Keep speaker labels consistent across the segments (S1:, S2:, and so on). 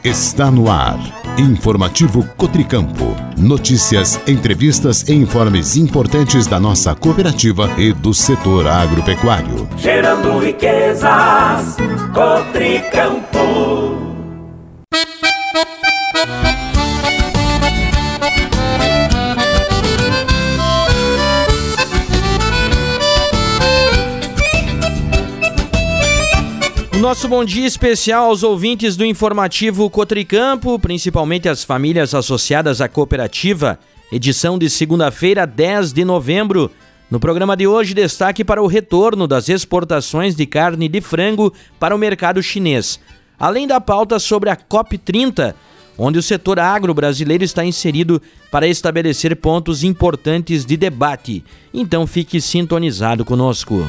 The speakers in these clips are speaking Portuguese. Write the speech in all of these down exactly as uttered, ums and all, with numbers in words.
S1: Está no ar. Informativo Cotricampo. Notícias, entrevistas e informes importantes da nossa cooperativa e do setor agropecuário.
S2: Gerando riquezas, Cotricampo.
S3: Nosso bom dia especial aos ouvintes do Informativo Cotricampo, principalmente as famílias associadas à cooperativa, edição de segunda-feira, dez de novembro. No programa de hoje, destaque para o retorno das exportações de carne de frango para o mercado chinês, além da pauta sobre a COP trinta, onde o setor agro brasileiro está inserido para estabelecer pontos importantes de debate. Então fique sintonizado conosco.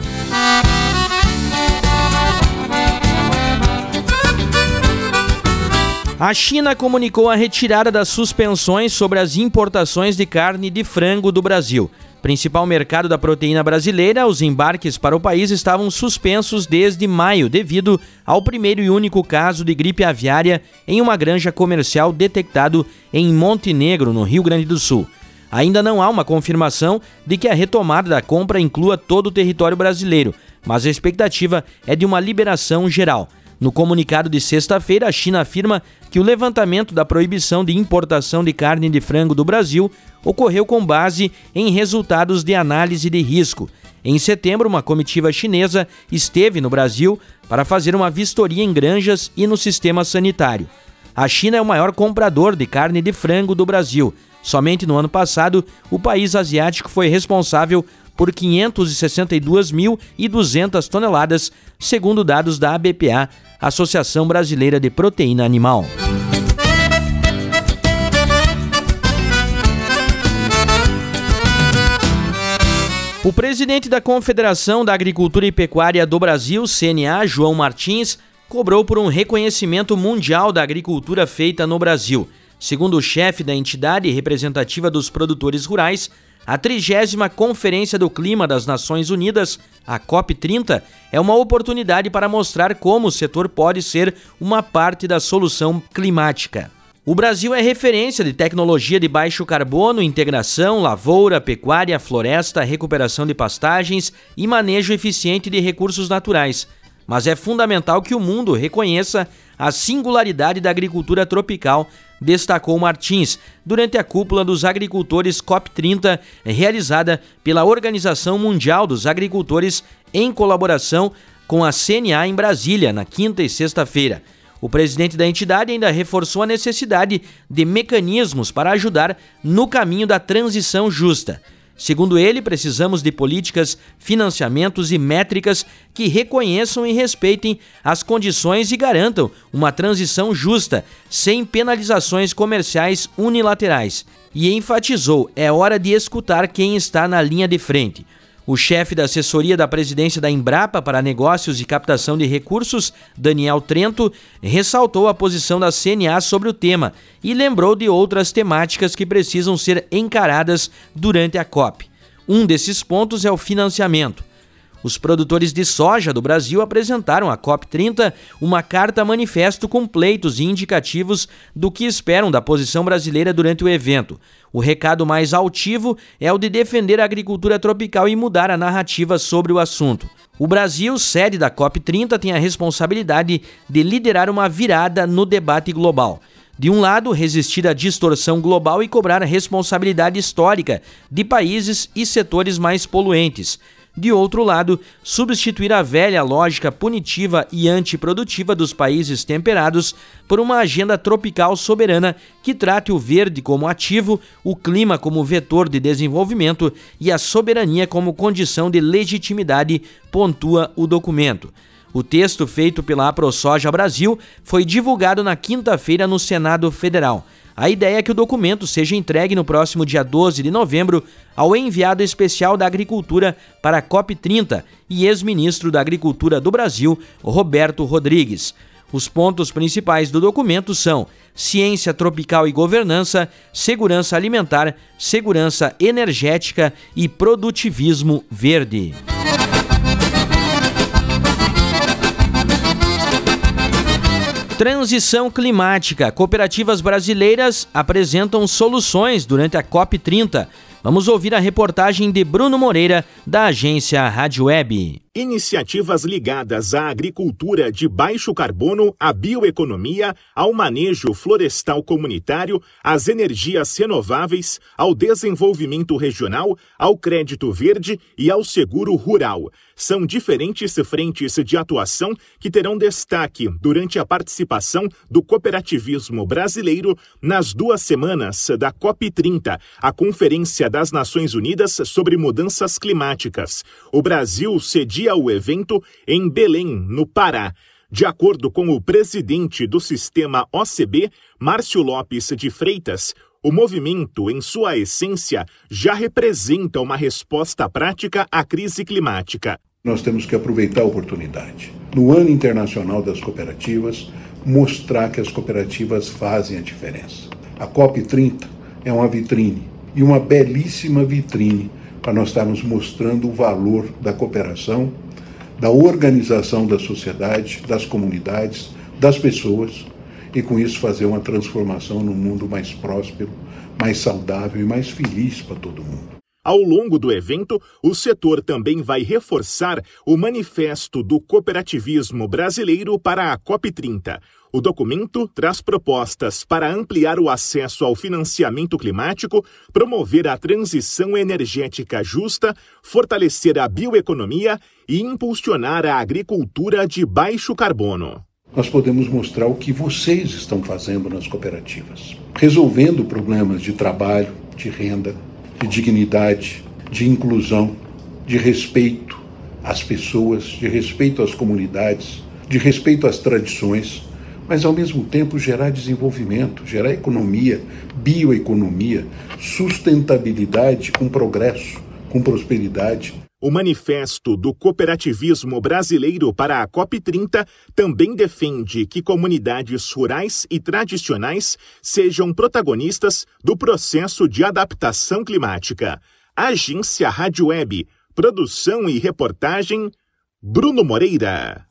S3: A China comunicou a retirada das suspensões sobre as importações de carne de frango do Brasil. Principal mercado da proteína brasileira, os embarques para o país estavam suspensos desde maio devido ao primeiro e único caso de gripe aviária em uma granja comercial detectado em Montenegro, no Rio Grande do Sul. Ainda não há uma confirmação de que a retomada da compra inclua todo o território brasileiro, mas a expectativa é de uma liberação geral. No comunicado de sexta-feira, a China afirma que o levantamento da proibição de importação de carne de frango do Brasil ocorreu com base em resultados de análise de risco. Em setembro, uma comitiva chinesa esteve no Brasil para fazer uma vistoria em granjas e no sistema sanitário. A China é o maior comprador de carne de frango do Brasil. Somente no ano passado, o país asiático foi responsável por quinhentas e sessenta e duas mil e duzentas toneladas, segundo dados da A B P A, Associação Brasileira de Proteína Animal. O presidente da Confederação da Agricultura e Pecuária do Brasil, C N A, João Martins, cobrou por um reconhecimento mundial da agricultura feita no Brasil. Segundo o chefe da entidade representativa dos produtores rurais, a trigésima Conferência do Clima das Nações Unidas, a COP trinta, é uma oportunidade para mostrar como o setor pode ser uma parte da solução climática. O Brasil é referência de tecnologia de baixo carbono, integração, lavoura, pecuária, floresta, recuperação de pastagens e manejo eficiente de recursos naturais. Mas é fundamental que o mundo reconheça a singularidade da agricultura tropical, destacou Martins durante a cúpula dos agricultores COP trinta, realizada pela Organização Mundial dos Agricultores em colaboração com a C N A em Brasília, na quinta e sexta-feira. O presidente da entidade ainda reforçou a necessidade de mecanismos para ajudar no caminho da transição justa. Segundo ele, precisamos de políticas, financiamentos e métricas que reconheçam e respeitem as condições e garantam uma transição justa, sem penalizações comerciais unilaterais. E enfatizou, é hora de escutar quem está na linha de frente. O chefe da assessoria da presidência da Embrapa para Negócios e Captação de Recursos, Daniel Trento, ressaltou a posição da C N A sobre o tema e lembrou de outras temáticas que precisam ser encaradas durante a COP. Um desses pontos é o financiamento. Os produtores de soja do Brasil apresentaram à COP trinta uma carta-manifesto com pleitos e indicativos do que esperam da posição brasileira durante o evento. O recado mais altivo é o de defender a agricultura tropical e mudar a narrativa sobre o assunto. O Brasil, sede da COP trinta, tem a responsabilidade de liderar uma virada no debate global. De um lado, resistir à distorção global e cobrar a responsabilidade histórica de países e setores mais poluentes. De outro lado, substituir a velha lógica punitiva e antiprodutiva dos países temperados por uma agenda tropical soberana que trate o verde como ativo, o clima como vetor de desenvolvimento e a soberania como condição de legitimidade, pontua o documento. O texto feito pela AproSoja Brasil foi divulgado na quinta-feira no Senado Federal. A ideia é que o documento seja entregue no próximo dia doze de novembro ao enviado especial da Agricultura para a COP trinta e ex-ministro da Agricultura do Brasil, Roberto Rodrigues. Os pontos principais do documento são ciência tropical e governança, segurança alimentar, segurança energética e produtivismo verde. Transição climática. Cooperativas brasileiras apresentam soluções durante a COP trinta. Vamos ouvir a reportagem de Bruno Moreira, da agência Rádio Web.
S4: Iniciativas ligadas à agricultura de baixo carbono, à bioeconomia, ao manejo florestal comunitário, às energias renováveis, ao desenvolvimento regional, ao crédito verde e ao seguro rural. São diferentes frentes de atuação que terão destaque durante a participação do cooperativismo brasileiro nas duas semanas da COP trinta, a Conferência das Nações Unidas sobre Mudanças Climáticas. O Brasil cedia o evento em Belém, no Pará. De acordo com o presidente do sistema O C B, Márcio Lopes de Freitas, o movimento, em sua essência, já representa uma resposta prática à crise climática.
S5: Nós temos que aproveitar a oportunidade. No Ano Internacional das Cooperativas, mostrar que as cooperativas fazem a diferença. A COP trinta é uma vitrine, e uma belíssima vitrine para nós estarmos mostrando o valor da cooperação, da organização da sociedade, das comunidades, das pessoas, e com isso fazer uma transformação num mundo mais próspero, mais saudável e mais feliz para todo mundo.
S4: Ao longo do evento, o setor também vai reforçar o Manifesto do Cooperativismo Brasileiro para a COP trinta. O documento traz propostas para ampliar o acesso ao financiamento climático, promover a transição energética justa, fortalecer a bioeconomia e impulsionar a agricultura de baixo carbono.
S5: Nós podemos mostrar o que vocês estão fazendo nas cooperativas, resolvendo problemas de trabalho, de renda, de dignidade, de inclusão, de respeito às pessoas, de respeito às comunidades, de respeito às tradições, mas ao mesmo tempo gerar desenvolvimento, gerar economia, bioeconomia, sustentabilidade com progresso, com prosperidade.
S4: O Manifesto do Cooperativismo Brasileiro para a COP trinta também defende que comunidades rurais e tradicionais sejam protagonistas do processo de adaptação climática. Agência Rádio Web, produção e reportagem, Bruno Moreira.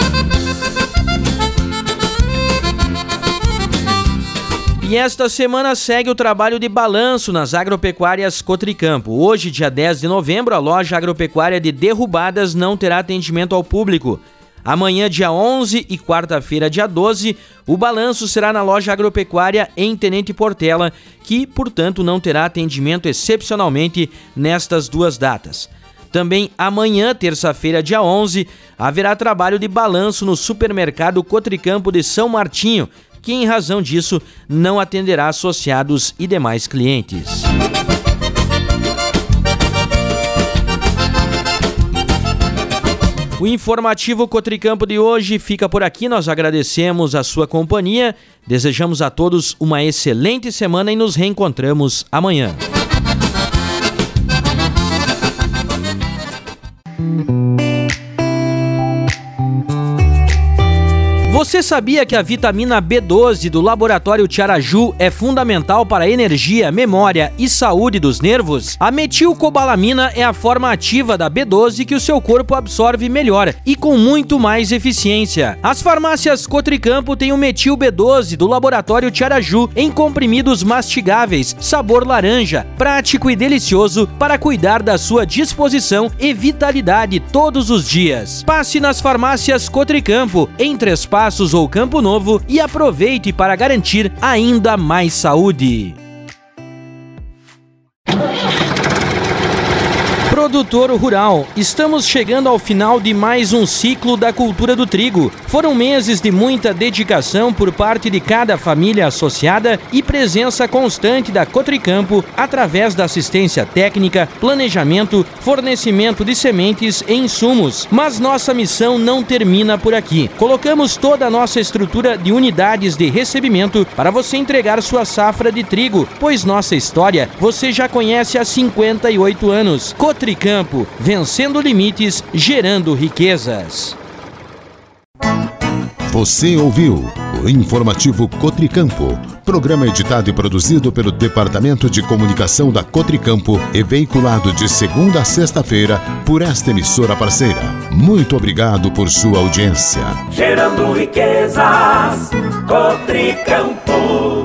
S3: E esta semana segue o trabalho de balanço nas agropecuárias Cotricampo. Hoje, dia dez de novembro, a loja agropecuária de Derrubadas não terá atendimento ao público. Amanhã, dia onze e quarta-feira, dia doze, o balanço será na loja agropecuária em Tenente Portela, que, portanto, não terá atendimento excepcionalmente nestas duas datas. Também amanhã, terça-feira, dia onze, haverá trabalho de balanço no supermercado Cotricampo de São Martinho, que em razão disso não atenderá associados e demais clientes. O informativo Cotricampo de hoje fica por aqui. Nós agradecemos a sua companhia, desejamos a todos uma excelente semana e nos reencontramos amanhã. Você sabia que a vitamina B doze do Laboratório Tiaraju é fundamental para a energia, memória e saúde dos nervos? A metilcobalamina é a forma ativa da B doze que o seu corpo absorve melhor e com muito mais eficiência. As farmácias Cotricampo têm o metil B doze do Laboratório Tiaraju em comprimidos mastigáveis, sabor laranja, prático e delicioso para cuidar da sua disposição e vitalidade todos os dias. Passe nas farmácias Cotricampo, em Três Passos ou Campo Novo, e aproveite para garantir ainda mais saúde. Produtor rural, estamos chegando ao final de mais um ciclo da cultura do trigo. Foram meses de muita dedicação por parte de cada família associada e presença constante da Cotricampo através da assistência técnica, planejamento, fornecimento de sementes e insumos. Mas nossa missão não termina por aqui. Colocamos toda a nossa estrutura de unidades de recebimento para você entregar sua safra de trigo, pois nossa história você já conhece há cinquenta e oito anos. Cotricampo Campo, vencendo limites, gerando riquezas.
S1: Você ouviu o informativo Cotricampo, Programa editado e produzido pelo Departamento de Comunicação da Cotricampo e veiculado de segunda a sexta-feira por esta emissora parceira. Muito obrigado por sua audiência.
S2: Gerando riquezas, Cotricampo.